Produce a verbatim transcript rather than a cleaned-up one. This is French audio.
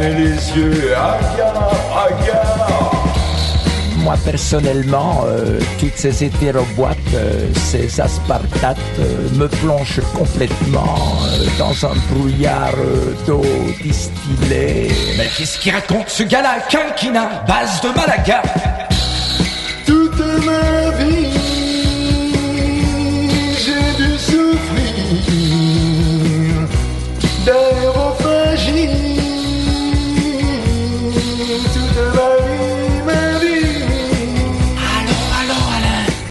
fermez les yeux, Agar, Agar. Moi personnellement, euh, toutes ces hétéroboîtes, euh, ces aspartates euh, me plongent complètement euh, dans un brouillard euh, d'eau distillée. Mais qu'est-ce qu'il raconte ce gars-là? Quinquina, base de Malaga.